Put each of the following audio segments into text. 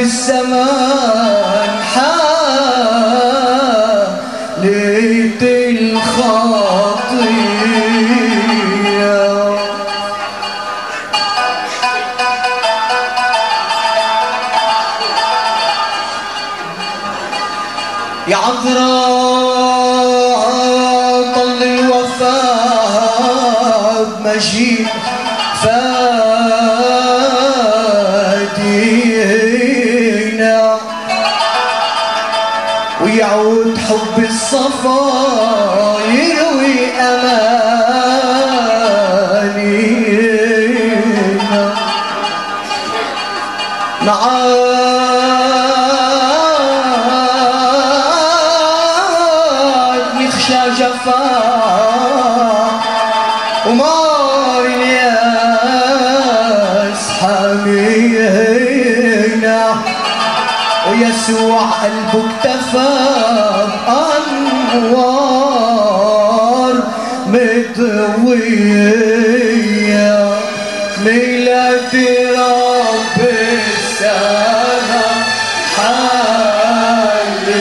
الزمان حالت الخطية يا عذراء طل الوفاء بمجيء فادينا ويعود حب الصفا يروي أمانينا معاد نخشى جفاء ومار الياس حامينا ويسوع قلبه اكتفى بأنوار مضوية ميلاد رب السماء حالت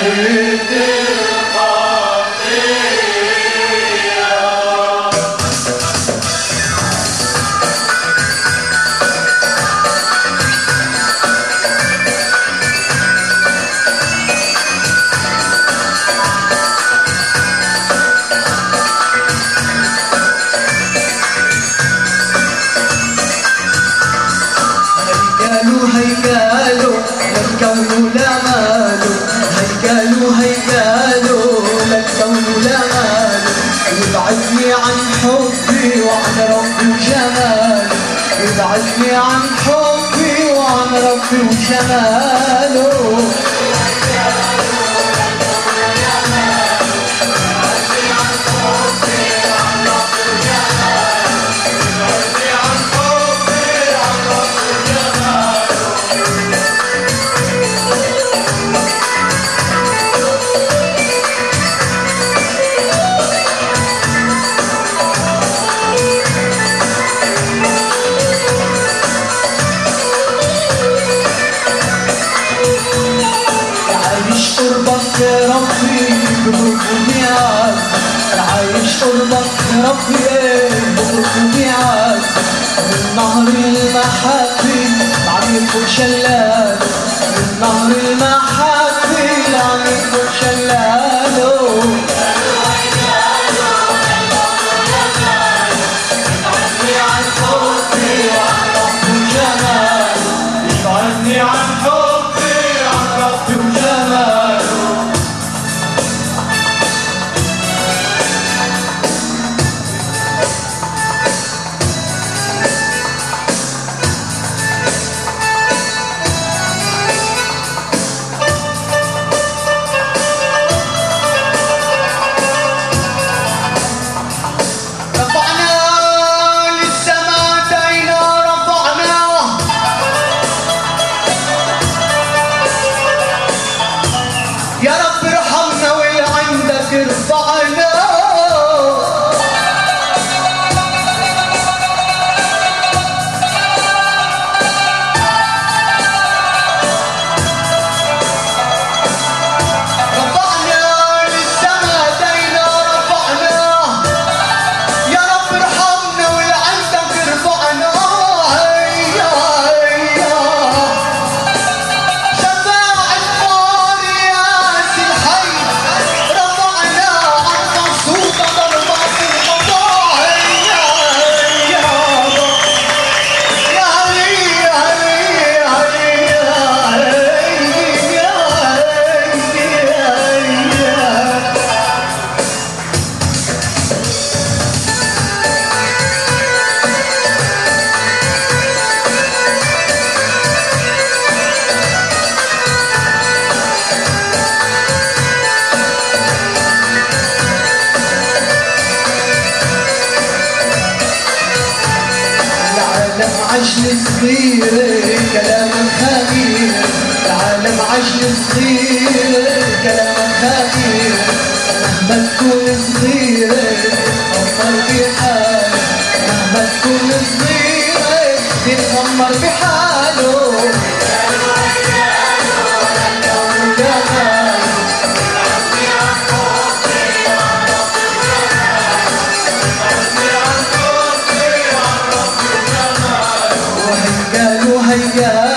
هيقالوا للكون لا ماله هيقالوا للكون لا ماله يبعدني عن حبي وعن ربي وجماله يبعدني عن حبي وعن ربي وجماله ربي بقلبي عاد عايش قربك ربي بقلبي عاد من نهر المحبة عميق وشلال من نهر المحبة عميق وشلاله يبعدني عن حبي وعن ربي وجماله يبعدني عن حبي وعن ربي وجماله يا رب ارحمنا واللي عندك ارفعنا رفعنا للسما دينا رفعنا يا رب ارحمنا واللي عندك ارفعنا هيا هيا شفاعة مارياس الحي رفعنا عن مقصود ضربات القضاء هيا هيا يا هيا هيا العالم عجل صغير كلام خبير العالم عجل صغير كلام خبير مهما تكون صغير تتخمر بحاله مهما تكون صغير تتخمر بحاله يا